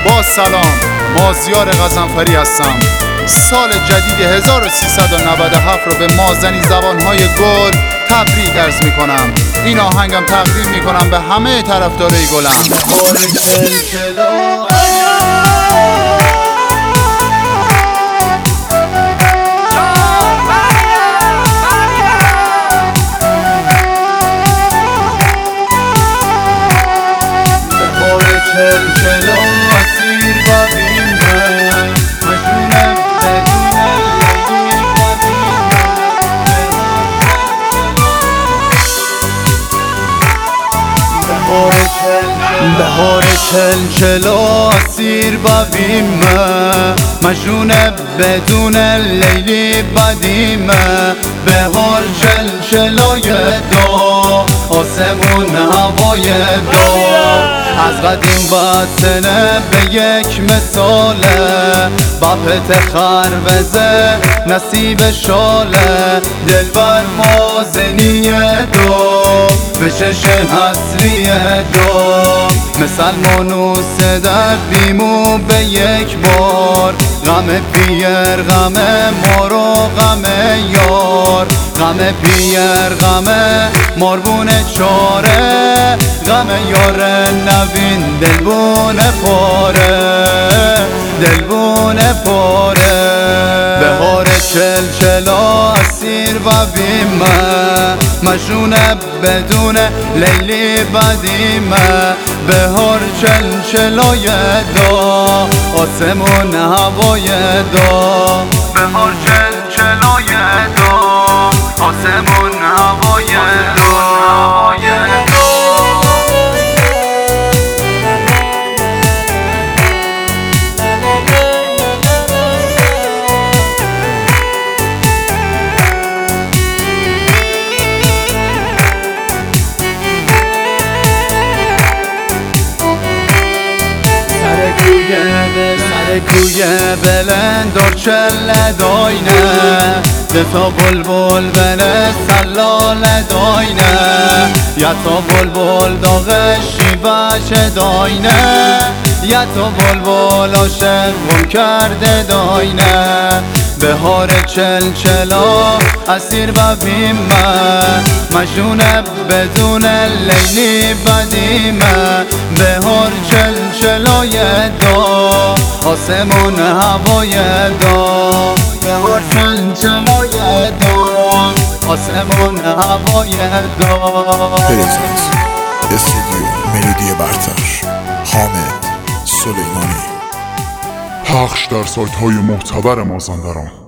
با سلام، مازیار غضنفری هستم. سال جدید 1397 رو به مازنی زبانهای گل تبریک عرض میکنم. این آهنگم تقدیم میکنم به همه طرفدارای گلم. بهار چلچل و اسیر ببیمه، مجنون بدون لیلی بدیمه. بهار چلچلای دو، آسمون هوای دو، از قدیم باطنه به یک مثاله. بابت خربزه نصیب شاله، دلبر مازنی دو، به چش حسری دو. مثل مانوس در بیمو به یک بار، غم پیر غم مار و غم یار. غم پیر غم ماربون چاره، غم یار نبین دلبون پاره، دلبون پاره. بهار چلچلا اسیر و بیمه، مجنون بدون لیلی بدیمه. بهار چلچلای دو، آسمون هوای دو. بهار چلچلای دو، آسمون هوای دو. سر کوی بلندار چل داینه، دتا بلبل بله سلال داینه. یا تا بلبل داغشی بچه داینه، یا تا بلبل عاشق گم کرده داینه. بهار چلچلا اسیر و بیمه، مجنون بدون لیلی بدیمه. بهار چلچلای دو، آسمون هوای دو. بهار چلچلای دو، آسمون هوای دو. پریزنس استودیو ملودی برتر، حامد سلیمانی. پخش در سایت های معتبر مازندران.